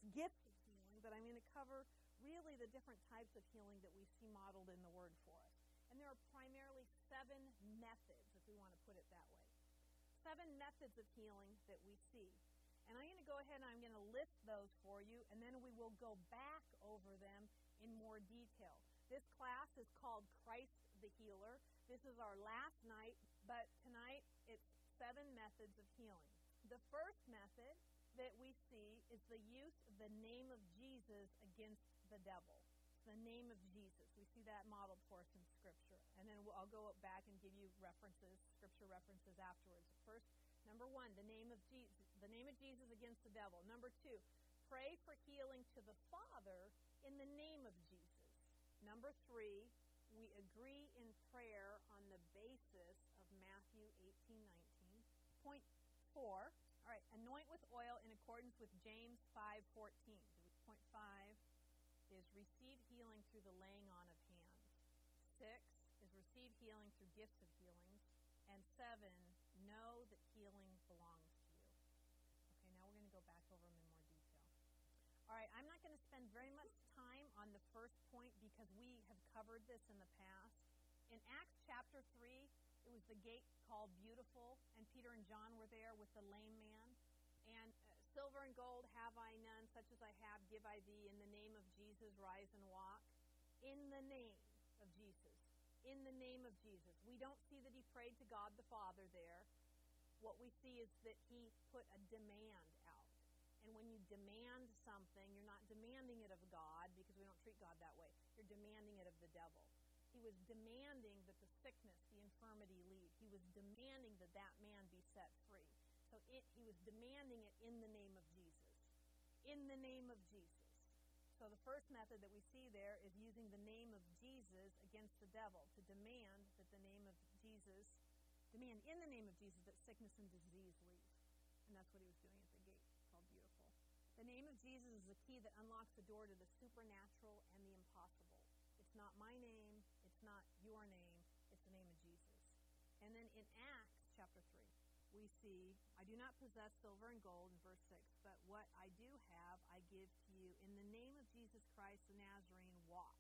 gift of healing, but I'm going to cover really the different types of healing that we see modeled in the Word for us. And there are primarily 7 methods, if we want to put it that way. 7 methods of healing that we see. And I'm going to go ahead and I'm going to list those for you, and then we will go back over them in more detail. This class is called Christ the Healer. This is our last night, but tonight it's 7 methods of healing. The first method that we see is the use of the name of Jesus against the devil. The name of Jesus. We see that modeled for us in Scripture. And then I'll go back and give you references, Scripture references afterwards. First, number 1, the name of Jesus. The name of Jesus against the devil. Number 2, pray for healing to the Father in the name of Jesus. Number 3, we agree in prayer on the basis of Matthew 18:19. Point 4, all right, anoint with oil in accordance with James 5:14. Point 5 is receive healing through the laying on of hands. 6 is receive healing through gifts of healings. And 7, know that healing belongs to you. Okay, now we're going to go back over them in more detail. All right, I'm not going to spend very much time on the first point because we have covered this in the past. In Acts chapter 3, it was the gate called Beautiful, and Peter and John were there with the lame man. And silver and gold have I none, such as I have give I thee. In the name of Jesus, rise and walk. In the name of Jesus. In the name of Jesus. We don't see that he prayed to God the Father there. What we see is that he put a demand out. And when you demand something, you're not demanding it of God, because we don't treat God that way. You're demanding it of the devil. He was demanding that the sickness, the infirmity leave. He was demanding that that man be set free. So he was demanding it in the name of Jesus. In the name of Jesus. So the first method that we see there is using the name of Jesus against the devil, to demand that the name of Jesus, demand in the name of Jesus that sickness and disease leave. And that's what he was doing at the gate called Beautiful. The name of Jesus is the key that unlocks the door to the supernatural and the impossible. It's not my name, it's not your name, it's the name of Jesus. And then in Acts chapter 3, we see, I do not possess silver and gold in verse 6, but what I do have I give to you. In the name of Jesus Christ the Nazarene, walk.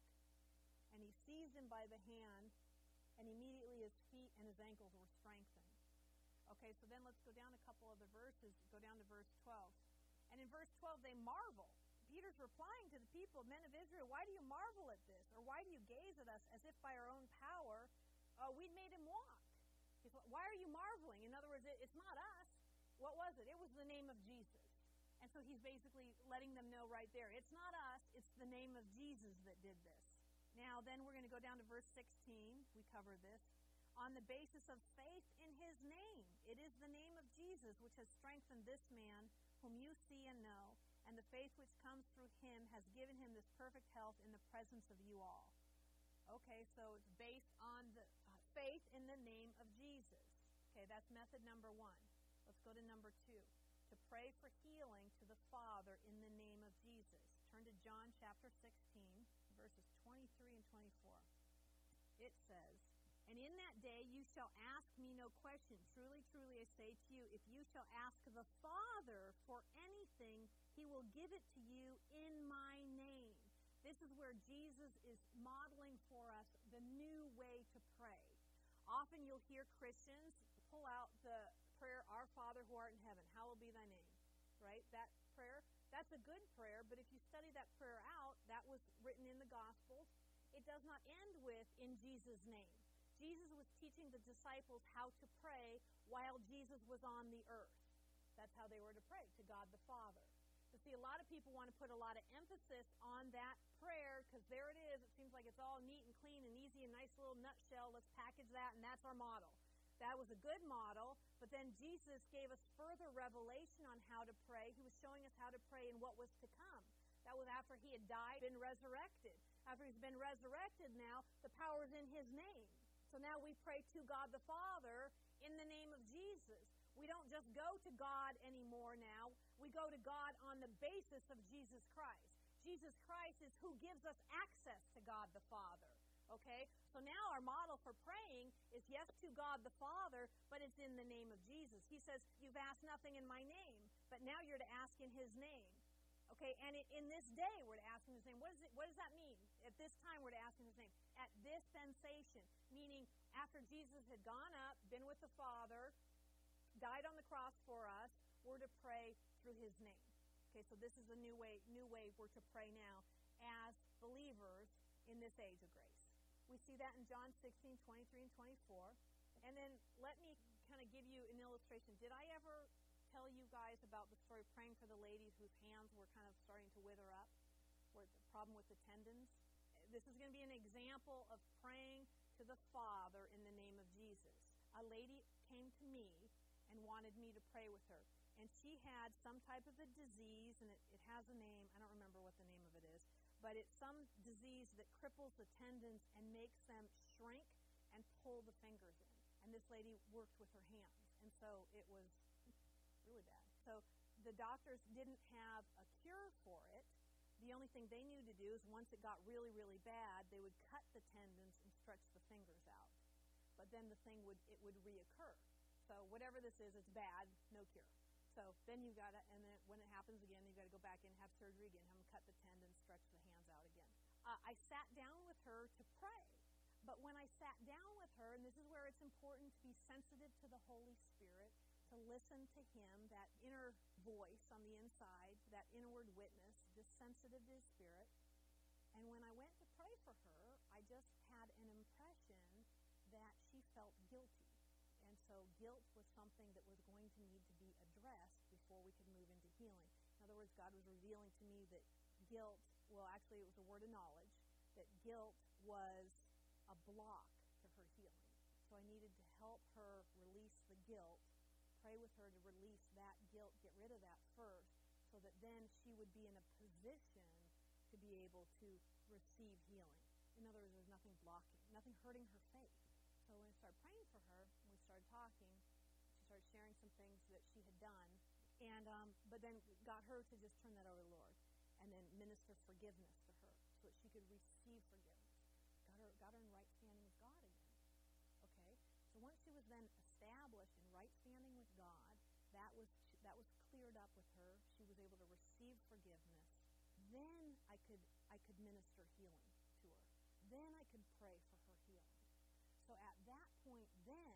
And he seized him by the hand, and immediately his feet and his ankles were strengthened. Okay, so then let's go down a couple other verses. Go down to verse 12. And in verse 12 they marvel. Peter's replying to the people, men of Israel, why do you marvel at this? Or why do you gaze at us as if by our own power we'd made him walk? Why are you marveling? In other words, it's not us. What was it? It was the name of Jesus. And so he's basically letting them know right there, it's not us, it's the name of Jesus that did this. Now, then we're going to go down to verse 16. We cover this. On the basis of faith in his name. It is the name of Jesus which has strengthened this man whom you see and know, and the faith which comes through him has given him this perfect health in the presence of you all. Okay, so it's based on the faith in the name of Jesus. Okay, that's method number 1. Let's go to number 2. To pray for healing to the Father in the name of Jesus. Turn to John chapter 16, verses 23 and 24. It says, and in that day you shall ask me no question. Truly, truly, I say to you, if you shall ask the Father for anything, he will give it to you in my name. This is where Jesus is modeling for us the new way to pray. Often you'll hear Christians pull out the prayer, Our Father who art in heaven, hallowed be thy name, right? That prayer, that's a good prayer, but if you study that prayer out, that was written in the Gospels. It does not end with, in Jesus' name. Jesus was teaching the disciples how to pray while Jesus was on the earth. That's how they were to pray, to God the Father. But see, a lot of people want to put a lot of emphasis on that prayer because there it is. It seems like it's all neat and clean and easy, a nice little nutshell. Let's package that, and that's our model. That was a good model, but then Jesus gave us further revelation on how to pray. He was showing us how to pray and what was to come. That was after he had died and resurrected. After he's been resurrected now, the power is in his name. So now we pray to God the Father in the name of Jesus. We don't just go to God anymore now. We go to God on the basis of Jesus Christ. Jesus Christ is who gives us access to God the Father. Okay? So now our model for praying is yes to God the Father, but it's in the name of Jesus. He says, you've asked nothing in my name, but now you're to ask in his name. Okay, and in this day, we're to ask him his name. What does that mean? At this time, we're to ask him his name. At this sensation, meaning after Jesus had gone up, been with the Father, died on the cross for us, we're to pray through his name. Okay, so this is a new way we're to pray now as believers in this age of grace. We see that in John 16, 23 and 24. And then let me kind of give you an illustration. Did I ever tell you guys about the story of praying for the lady whose hands were kind of starting to wither up, or the problem with the tendons? This is going to be an example of praying to the Father in the name of Jesus. A lady came to me and wanted me to pray with her. And she had some type of a disease, and it has a name. I don't remember what the name of it is. But it's some disease that cripples the tendons and makes them shrink and pull the fingers in. And this lady worked with her hands. And so it was really bad. So the doctors didn't have a cure for it. The only thing they knew to do is once it got really, really bad, they would cut the tendons and stretch the fingers out. But then the thing would reoccur. So whatever this is, it's bad, no cure. So then you got to, and then when it happens again, you got to go back in and have surgery again, have them cut the tendons, stretch the hands out again. I sat down with her to pray. But when I sat down with her, and this is where it's important to be sensitive to the Holy Spirit, to listen to him, that inner voice on the inside, that inward witness, just sensitive to his Spirit. And when I went to pray for her, I just had an impression that she felt guilty. And so guilt was something that was going to need to be addressed before we could move into healing. In other words, God was revealing to me that guilt, well, actually it was a word of knowledge, that guilt was a block to her healing. So I needed to help her release the guilt, pray with her to release that guilt, get rid of that first, so that then she would be in a position to be able to receive healing. In other words, there's nothing blocking, nothing hurting her faith. So when I started praying for her, and we started talking, she started sharing some things that she had done, and but then got her to just turn that over to the Lord, and then minister forgiveness to her, so that she could receive forgiveness. Got her in right standing with God again. Okay, so once she was then established in right standing with God, that was cleared up with her. She was able to receive forgiveness. Then I could minister healing to her. Then I could pray for her healing. So at that point, then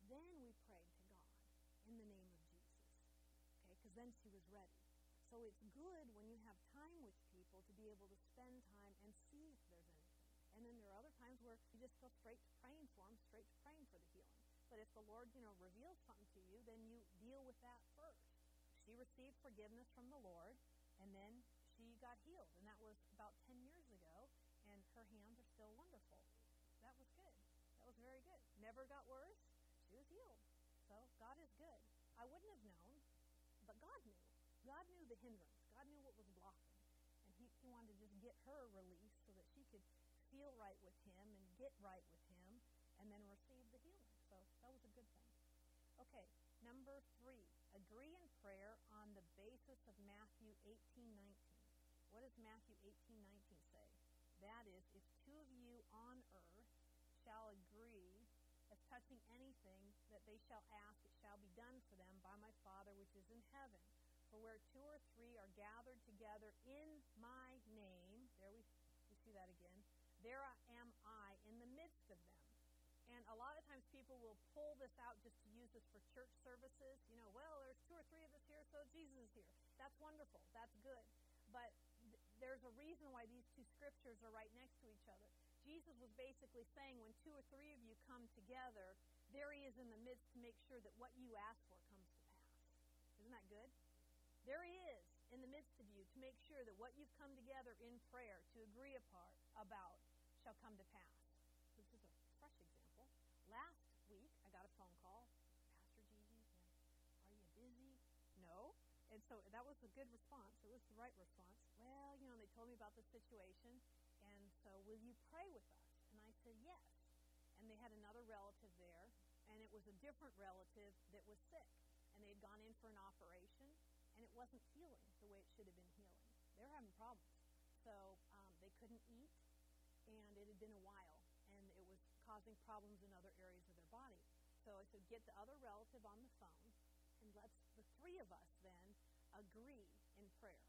we prayed to God in the name of Jesus. Okay, because then she was ready. So it's good when you have time with people to be able to spend time and see if there's anything. And then there are other times where you just go straight to praying for them, straight to praying for the healing. But if the Lord, reveals something to you, then you deal with that first. She received forgiveness from the Lord, and then she got healed. And that was about 10 years ago, and her hands are still wonderful. That was good. That was very good. Never got worse. She was healed. So God is good. I wouldn't have known, but God knew. God knew the hindrance. God knew what was blocking. And he wanted to just get her released so that she could feel right with him and get right with him and then receive the healing. So that was a good thing. Okay, number 3, agree in prayer on the basis of Matthew 18:19. What does Matthew 18:19 say? That is, if two of you on earth shall agree as touching anything that they shall ask, it shall be done for them by my Father which is in heaven. For where 2 or 3 are gathered together in my name, there we see that again, there am I in the midst of them. And a lot of times people will pull this out just to use this for church services. Well, there's 2 or 3 of us here, so Jesus is here. That's wonderful. That's good. But there's a reason why these 2 scriptures are right next to each other. Jesus was basically saying when 2 or 3 of you come together, there he is in the midst to make sure that what you ask for comes to pass. Isn't that good? There he is in the midst of you to make sure that what you've come together in prayer to agree about shall come to pass. This is a fresh example. Last week, I got a phone call. Pastor Gigi, are you busy? No. And so that was a good response. It was the right response. Well, they told me about the situation, and so will you pray with us? And I said, yes. And they had another relative there, and it was a different relative that was sick. And they had gone in for an operation, and it wasn't healing the way it should have been healing. They were having problems. So they couldn't eat, and it had been a while, and it was causing problems in other areas of their body. So I said, get the other relative on the phone, and let's the 3 of us then agree in prayer.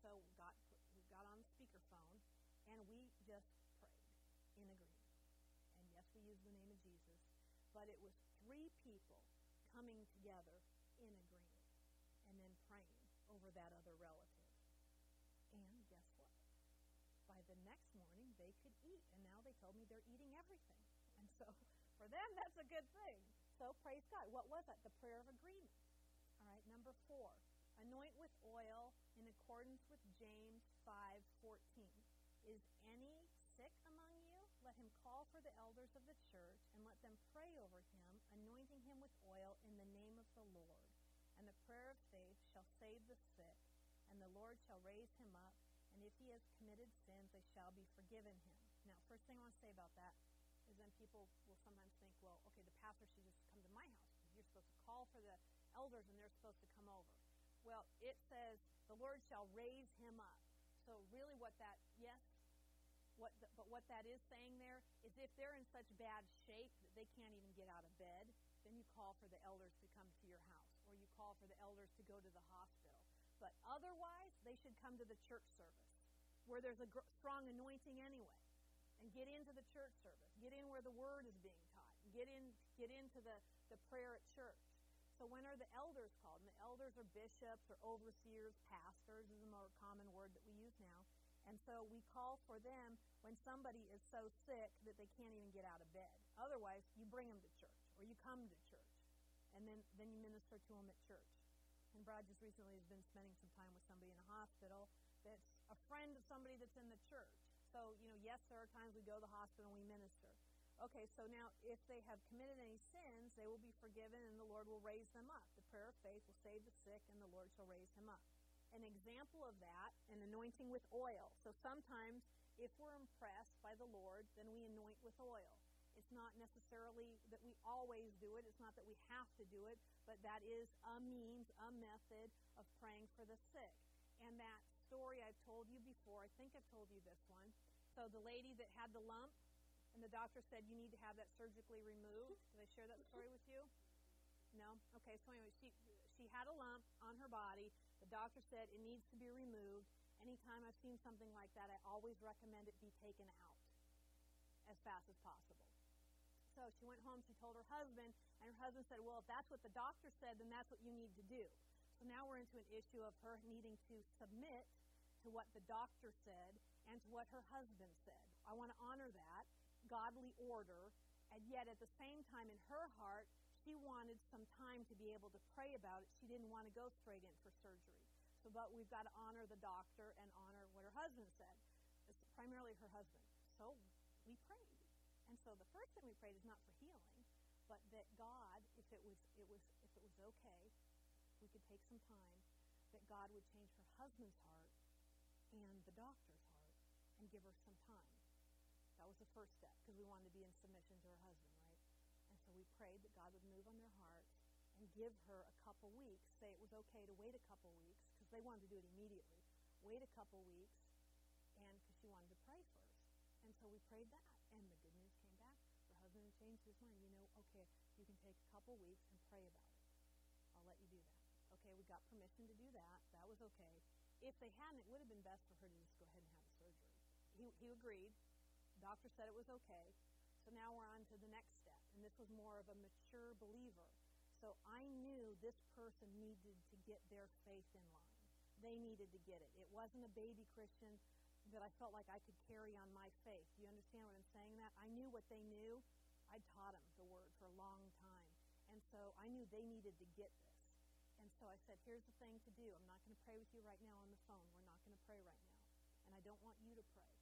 so we got on the speakerphone, and we just prayed in agreement. And yes, we used the name of Jesus, but it was 3 people coming together in agreement and then praying over that other relative. And guess what? By the next morning, they could eat, and now they told me they're eating everything. And so for them, that's a good thing. So praise God. What was that? The prayer of agreement. All right, number 4. Anoint with oil in accordance with James 5:14. Is any sick among you? Let him call for the elders of the church and let them pray over him, anointing him with oil in the name of the Lord. And the prayer of faith shall save the sick, and the Lord shall raise him up. And if he has committed sins, they shall be forgiven him. Now, first thing I want to say about that is then people will sometimes think, well, okay, the pastor should just come to my house because you're supposed to call for the elders and they're supposed to come over. Well, it says the Lord shall raise him up. So really what that, yes, but what that is saying there is if they're in such bad shape that they can't even get out of bed, then you call for the elders to come to your house, or you call for the elders to go to the hospital. But otherwise, they should come to the church service where there's a strong anointing anyway. And get into the church service. Get in where the word is being taught. Get into the prayer at church. So when are the elders called? And the elders are bishops or overseers, pastors is a more common word that we use now. And so we call for them when somebody is so sick that they can't even get out of bed. Otherwise, you bring them to church or you come to church. And then you minister to them at church. And Brad just recently has been spending some time with somebody in a hospital that's a friend of somebody that's in the church. So, yes, there are times we go to the hospital and we minister. Okay, so now if they have committed any sins, they will be forgiven and the Lord will raise them up. The prayer of faith will save the sick and the Lord shall raise him up. An example of that, an anointing with oil. So sometimes if we're impressed by the Lord, then we anoint with oil. It's not necessarily that we always do it. It's not that we have to do it, but that is a means, a method of praying for the sick. And that story I've told you before, I think I've told you this one. So the lady that had the lump, and the doctor said you need to have that surgically removed. Did I share that story with you? No? Okay, so anyway, she had a lump on her body. The doctor said it needs to be removed. Anytime I've seen something like that, I always recommend it be taken out as fast as possible. So she went home, she told her husband, and her husband said, well, if that's what the doctor said, then that's what you need to do. So now we're into an issue of her needing to submit to what the doctor said and to what her husband said. I want to honor that, godly order, and yet at the same time in her heart, she wanted some time to be able to pray about it. She didn't want to go straight in for surgery. So, but we've got to honor the doctor and honor what her husband said. It's primarily her husband. So we prayed. And so the first thing we prayed is not for healing, but that God, if it was okay, we could take some time, that God would change her husband's heart and the doctor's heart and give her some time. That was the first step because we wanted to be in submission to her husband, right? And so we prayed that God would move on their hearts and give her a couple weeks, say it was okay to wait a couple weeks because they wanted to do it immediately. Wait a couple weeks and because she wanted to pray first. And so we prayed that, and the good news came back. Her husband changed his mind. Okay, you can take a couple weeks and pray about it. I'll let you do that. Okay, we got permission to do that. That was okay. If they hadn't, it would have been best for her to just go ahead and have the surgery. He agreed. The doctor said it was okay. So now we're on to the next step, and this was more of a mature believer. So I knew this person needed to get their faith in line. They needed to get it. It wasn't a baby Christian that I felt like I could carry on my faith. Do you understand what I'm saying that? I knew what they knew. I taught them the word for a long time. And so I knew they needed to get this. And so I said, here's the thing to do. I'm not going to pray with you right now on the phone. We're not going to pray right now. And I don't want you to pray.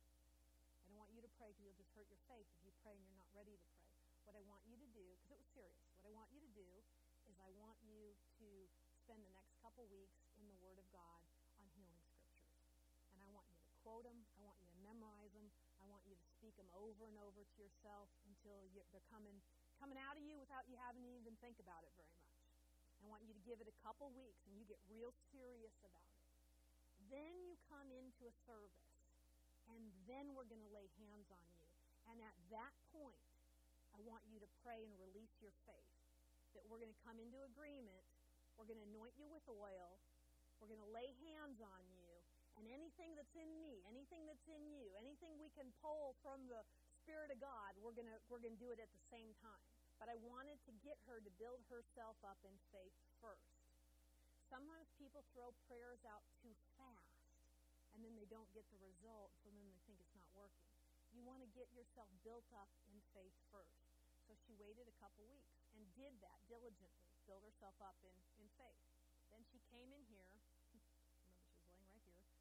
I don't want you to pray because you'll just hurt your faith if you pray and you're not ready to pray. What I want you to do, because it was serious, what I want you to do is I want you to spend the next couple weeks in the Word of God on healing scriptures. And I want you to quote them. I want you to memorize them. I want you to speak them over and over to yourself until they're coming out of you without you having to even think about it very much. I want you to give it a couple weeks and you get real serious about it. Then you come into a service, and then we're going to lay hands on you. And at that point, I want you to pray and release your faith. That we're going to come into agreement. We're going to anoint you with oil. We're going to lay hands on you. And anything that's in me, anything that's in you, anything we can pull from the Spirit of God, we're gonna do it at the same time. But I wanted to get her to build herself up in faith first. Sometimes people throw prayers out too fast, and then they don't get the result, so then they think it's not working. You want to get yourself built up in faith first. So she waited a couple weeks and did that diligently, build herself up in faith. Then she came in here, remember she was laying right here,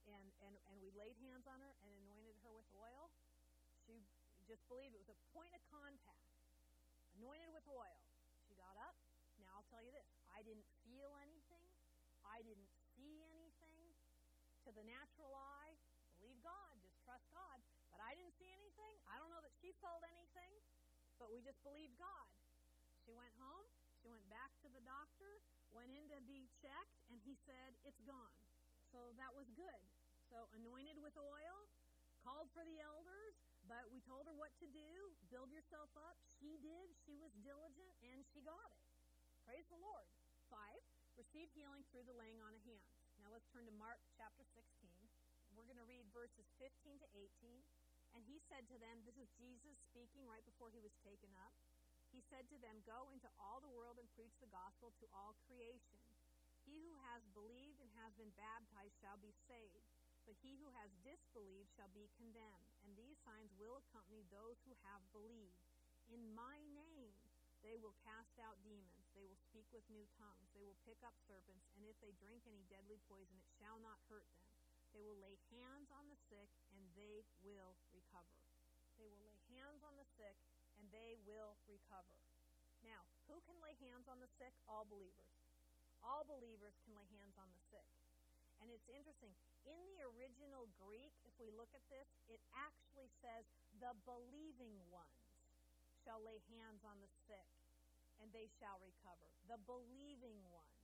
and we laid hands on her and anointed her with oil. She just believed it was a point of contact. Anointed with oil. She got up. Now I'll tell you this. I didn't feel anything. I didn't see anything. To the natural eye, believe God, just trust God. But I didn't see anything. I don't know that she felt anything, but we just believed God. She went home. She went back to the doctor, went in to be checked, and he said, it's gone. So that was good. So anointed with oil, called for the elders, but we told her what to do. Build yourself up. She did. She was diligent, and she got it. Praise the Lord. 5, receive healing through the laying on of hands. Now let's turn to Mark chapter 16. We're going to read verses 15 to 18. And he said to them, this is Jesus speaking right before he was taken up. He said to them, go into all the world and preach the gospel to all creation. He who has believed and has been baptized shall be saved, but he who has disbelieved shall be condemned. And these signs will accompany those who have believed. In my name they will cast out demons. They will speak with new tongues. They will pick up serpents. And if they drink any deadly poison, it shall not hurt them. They will lay hands on the sick, and they will recover. They will lay hands on the sick, and they will recover. Now, who can lay hands on the sick? All believers. All believers can lay hands on the sick. And it's interesting. In the original Greek, if we look at this, it actually says, the believing ones shall lay hands on the sick, and they shall recover. The believing ones.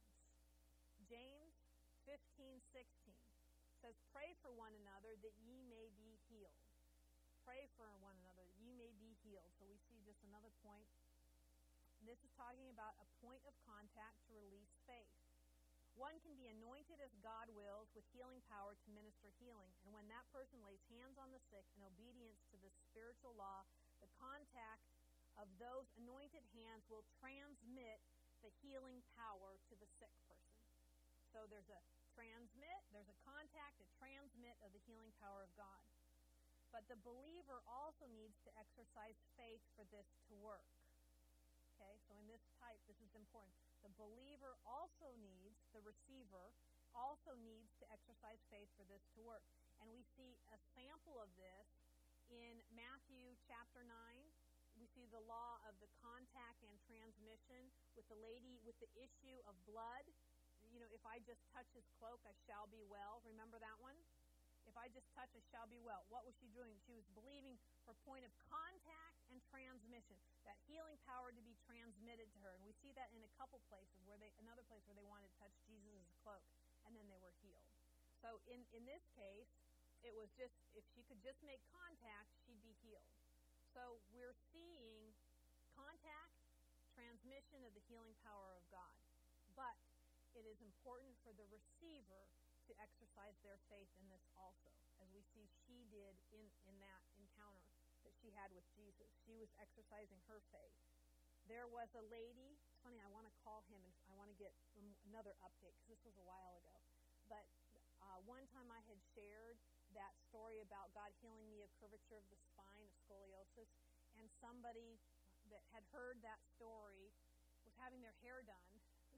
James 15:16 says, pray for one another that ye may be healed. Pray for one another that ye may be healed. So we see just another point. This is talking about a point of contact to release faith. One can be anointed as God wills with healing power to minister healing. And when that person lays hands on the sick in obedience to the spiritual law, the contact of those anointed hands will transmit the healing power to the sick person. So there's a transmit, there's a contact, a transmit of the healing power of God. But the believer also needs to exercise faith for this to work. Okay, so in this type, this is important. The believer also needs, the receiver also needs to exercise faith for this to work. And we see a sample of this in Matthew chapter 9. We see the law of the contact and transmission with the lady with the issue of blood. You know, if I just touch his cloak, I shall be well. Remember that one? If I just touch, I shall be well. What was she doing? She was believing for point of contact and transmission, that healing power to be transmitted to her. And we see that in a couple places, another place where they wanted to touch Jesus' cloak, and then they were healed. So in this case, it was just, if she could just make contact, she'd be healed. So we're seeing contact, transmission of the healing power of God. But it is important for the receiver to exercise their faith in this also, as we see she did in that encounter that she had with Jesus. She was exercising her faith. There was a lady, it's funny, I want to call him, and I want to get another update, because this was a while ago. But one time I had shared that story about God healing me of curvature of the spine, of scoliosis, and somebody that had heard that story was having their hair done.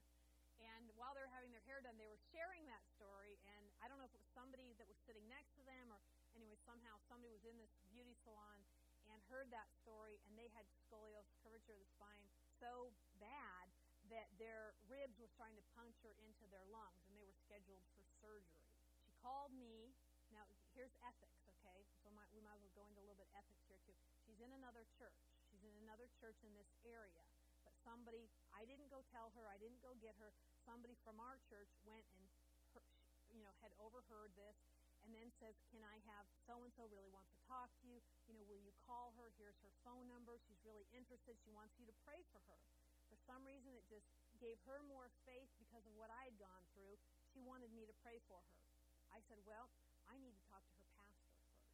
And while they were having their hair done, they were sharing that story, and I don't know if it was somebody that was sitting next to them, or anyway, somehow somebody was in this beauty salon and heard that story, and they had scoliosis, curvature of the spine, so bad that their ribs were starting to puncture into their lungs, and they were scheduled for surgery. She called me. Now, here's ethics, okay? So we might as well go into a little bit of ethics here, too. She's in another church. She's in another church in this area. But somebody, I didn't go tell her, I didn't go get her. Somebody from our church went and, had overheard this, and then says, can I have so-and-so really wants to talk to you? Will you call her? Here's her phone number. She's really interested. She wants you to pray for her. For some reason, it just gave her more faith because of what I had gone through. She wanted me to pray for her. I said, well, I need to talk to her pastor first.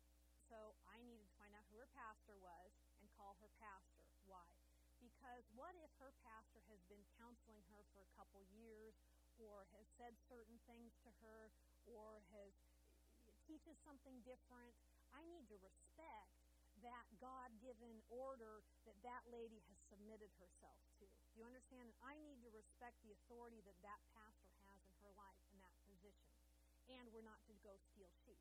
So I needed to find out who her pastor was and call her pastor. Why? Because what if her pastor has been counseling her for a couple years, or has said certain things to her, or teaches something different? I need to respect that God-given order that that lady has submitted herself to. Do you understand? I need to respect the authority that that pastor has in her life in that position. And we're not to go steal sheep.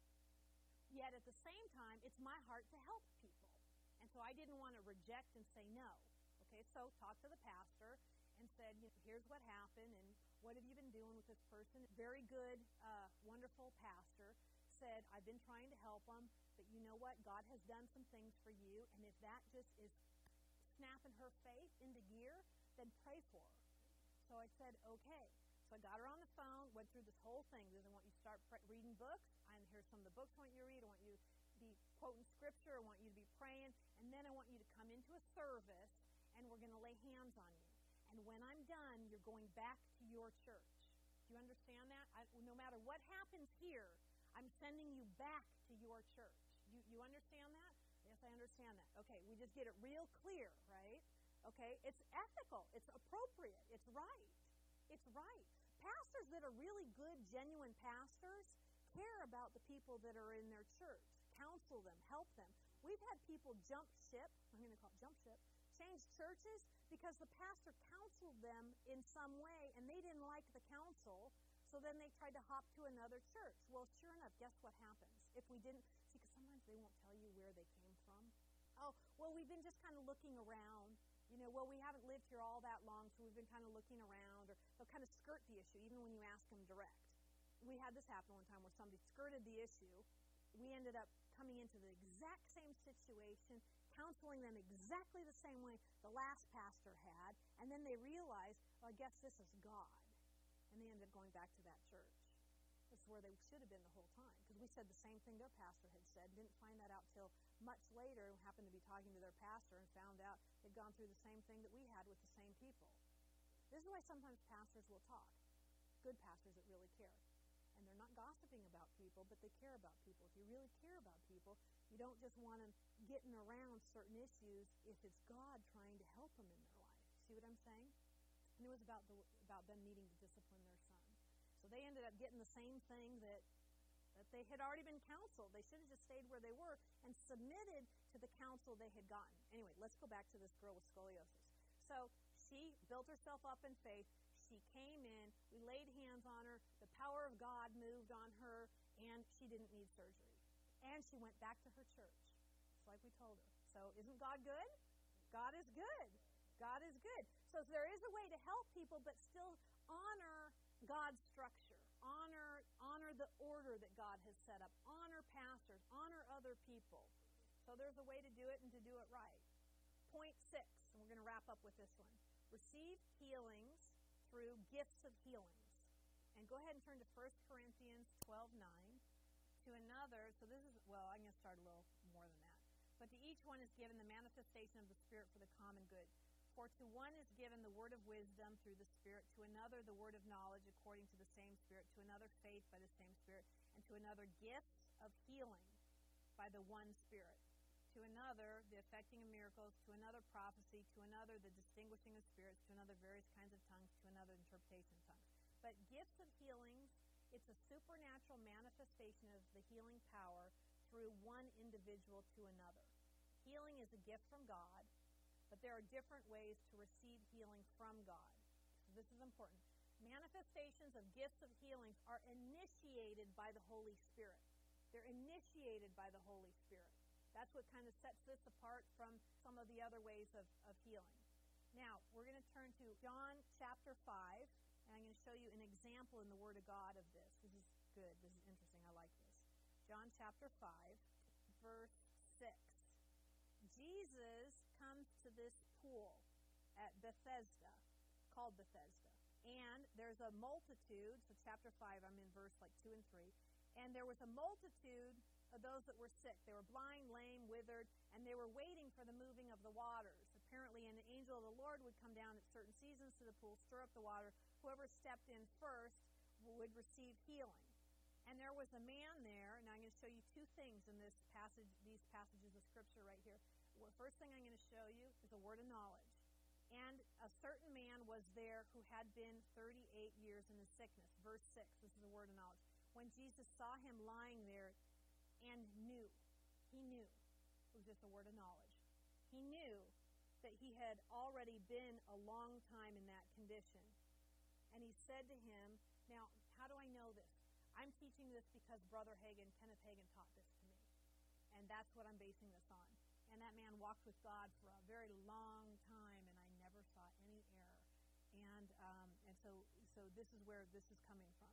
Yet at the same time, it's my heart to help people. And so I didn't want to reject and say no. Okay, so talked to the pastor and said, here's what happened, and what have you been doing with this person? Very good, wonderful pastor. Said, I've been trying to help them, but you know what? God has done some things for you, and if that just is snapping her faith into gear, then pray for her. So I said, okay. So I got her on the phone, went through this whole thing. I want you to start reading books. Here's some of the books I want you to read. I want you to be quoting scripture. I want you to be praying. And then I want you to come into a service, and we're going to lay hands on you. And when I'm done, you're going back to your church. Do you understand that? No matter what happens here, I'm sending you back to your church. You understand that? Yes, I understand that. Okay, we just get it real clear, right? Okay, it's ethical. It's appropriate. It's right. It's right. Pastors that are really good, genuine pastors care about the people that are in their church. Counsel them. Help them. We've had people jump ship. I'm going to call it jump ship. Change churches because the pastor counseled them in some way, and they didn't like the counsel. So then they tried to hop to another church. Well, sure enough, guess what happens? If we didn't, see, because sometimes they won't tell you where they came from. Oh, well, we've been just kind of looking around. Well, we haven't lived here all that long, so we've been kind of looking around. Or they'll kind of skirt the issue, even when you ask them direct. We had this happen one time where somebody skirted the issue. We ended up coming into the exact same situation, counseling them exactly the same way the last pastor had, and then they realized, well, I guess this is God. And they ended up going back to that church. That's where they should have been the whole time. Because we said the same thing their pastor had said. Didn't find that out till much later. Happened to be talking to their pastor and found out they'd gone through the same thing that we had with the same people. This is why sometimes pastors will talk. Good pastors that really care. And they're not gossiping about people, but they care about people. If you really care about people, you don't just want them getting around certain issues if it's God trying to help them in their life. See what I'm saying? And it was about them needing to discipline their son. So they ended up getting the same thing that they had already been counseled. They should have just stayed where they were and submitted to the counsel they had gotten. Anyway, let's go back to this girl with scoliosis. So she built herself up in faith. She came in. We laid hands on her. The power of God moved on her, and she didn't need surgery. And she went back to her church, just like we told her. So isn't God good? God is good. God is good. So there is a way to help people, but still honor God's structure. Honor the order that God has set up. Honor pastors. Honor other people. So there's a way to do it and to do it right. Point 6, and we're going to wrap up with this one. Receive healings through gifts of healings. And go ahead and turn to 1 Corinthians 12:9. To another, so this is, well, I'm going to start a little more than that. But to each one is given the manifestation of the Spirit for the common good. For to one is given the word of wisdom through the Spirit, to another the word of knowledge according to the same Spirit, to another faith by the same Spirit, and to another gifts of healing by the one Spirit. To another the effecting of miracles, to another prophecy, to another the distinguishing of spirits, to another various kinds of tongues, to another interpretation of tongues. But gifts of healings, it's a supernatural manifestation of the healing power through one individual to another. Healing is a gift from God, but there are different ways to receive healing from God. So this is important. Manifestations of gifts of healings are initiated by the Holy Spirit. They're initiated by the Holy Spirit. That's what kind of sets this apart from some of the other ways of healing. Now, we're going to turn to John chapter 5, and I'm going to show you an example in the Word of God of this. This is good. This is interesting. I like this. John chapter 5, verse 6. Jesus comes to this pool at Bethesda, called Bethesda. And there's a multitude, so chapter 5, I'm in verse 2 and 3. And there was a multitude of those that were sick. They were blind, lame, withered, and they were waiting for the moving of the waters. Apparently, an angel of the Lord would come down at certain seasons to the pool, stir up the water. Whoever stepped in first would receive healing. And there was a man there, and I'm going to show you two things in these passages of Scripture right here. The first thing I'm going to show you is a word of knowledge. And a certain man was there who had been 38 years in his sickness. Verse 6, this is a word of knowledge. When Jesus saw him lying there and knew, it was just a word of knowledge. He knew that he had already been a long time in that condition. And he said to him, now, how do I know this? I'm teaching this because Brother Hagin, Kenneth Hagin, taught this to me. And that's what I'm basing this on. And that man walked with God for a very long time, and I never saw any error. And so this is where this is coming from.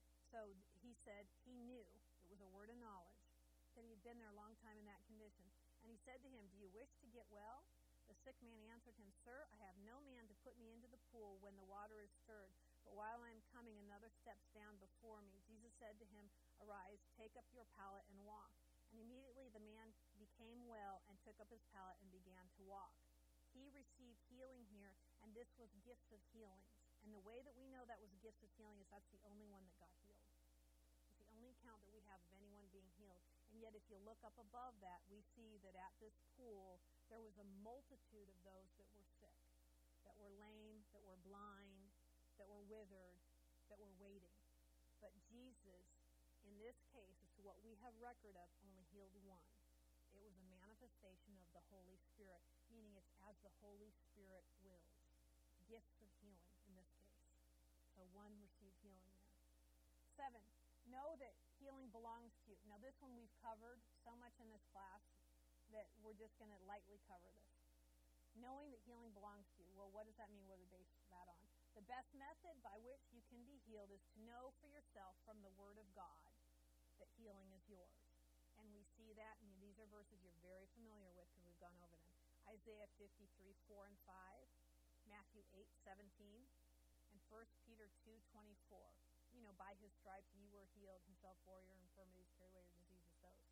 So he said he knew, it was a word of knowledge, that he had been there a long time in that condition. And he said to him, do you wish to get well? The sick man answered him, Sir, I have no man to put me into the pool when the water is stirred. But while I am coming, another steps down before me. Jesus said to him, Arise, take up your pallet and walk. And immediately the man became well and took up his pallet and began to walk. He received healing here, and this was gifts of healings. And the way that we know that was gifts of healing is that's the only one that got healed. It's the only account that we have of anyone being healed. And yet if you look up above that, we see that at this pool, there was a multitude of those that were sick, that were lame, that were blind, that were withered, that were waiting. But Jesus, in this case, as to what we have record of, only healed one. It was a manifestation of the Holy Spirit, meaning it's as the Holy Spirit wills. Gifts of healing in this case. So one received healing there. 7, know that healing belongs to you. Now this one we've covered so much in this class that we're just going to lightly cover this. Knowing that healing belongs to you. Well, what does that mean? What do we base that on? The best method by which you can be healed is to know for yourself from the Word of God that healing is yours. And we see that, and these are verses you're very familiar with because we've gone over them. Isaiah 53, 4 and 5, Matthew 8, 17, and 1 Peter 2, 24. You know, by his stripes you were healed, himself bore your infirmities, carry away your diseases, those.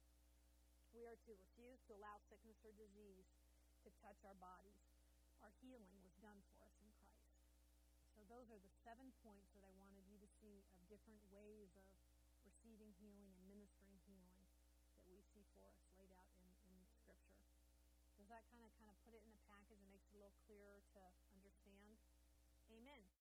We are to refuse to allow sickness or disease to touch our bodies. Our healing was done for us in Christ. So those are the 7 points that I wanted you to see of different ways of receiving healing and ministering healing that we see for us laid out in Scripture. Does that kind of put it in a package and makes it a little clearer to understand? Amen.